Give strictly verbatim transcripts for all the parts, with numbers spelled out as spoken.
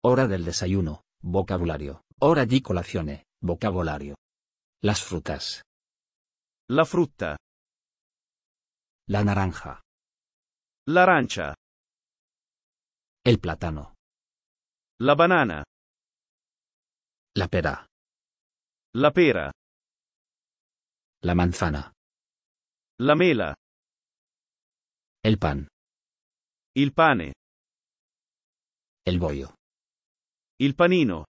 Hora del desayuno, vocabulario. Hora di colazione, vocabolario. Las frutas. La frutta. La naranja. L'arancia. El plátano. La banana. La pera. La pera. La manzana. La mela. El pan. Il pane. El bollo. Il panino.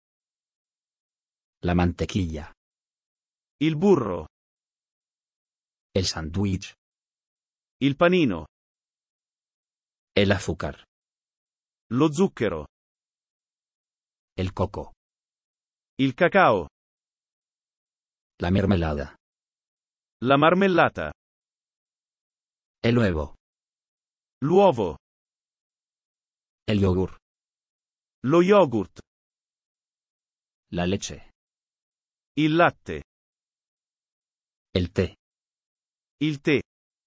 La mantequilla. Il burro. El sándwich. Il panino. El azúcar. Lo zucchero. El coco. Il cacao. La mermelada. La marmellata. El huevo. L'uovo. El yogur. Lo yogurt. La leche. Il latte. El té. Il tè.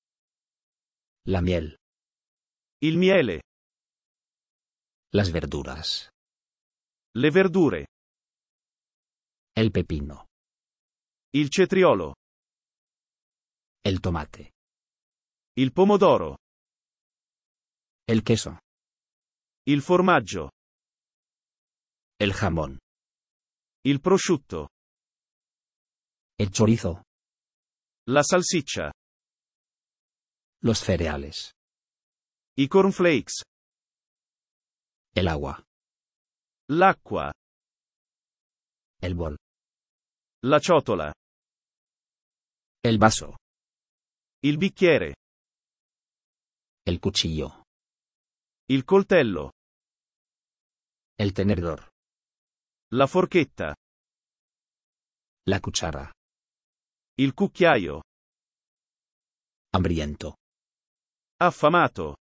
La miel. Il miele. Las verduras. Le verdure. El pepino. Il cetriolo. El tomate. Il pomodoro. El queso. Il formaggio. El jamón. Il prosciutto. El chorizo. La salsiccia. Los cereales. I cornflakes. El agua. L'acqua. El bol. La ciotola. El vaso. Il bicchiere. El cuchillo. Il coltello. El tenedor. La forchetta. La cuchara. Il cucchiaio. Hambriento. Affamato.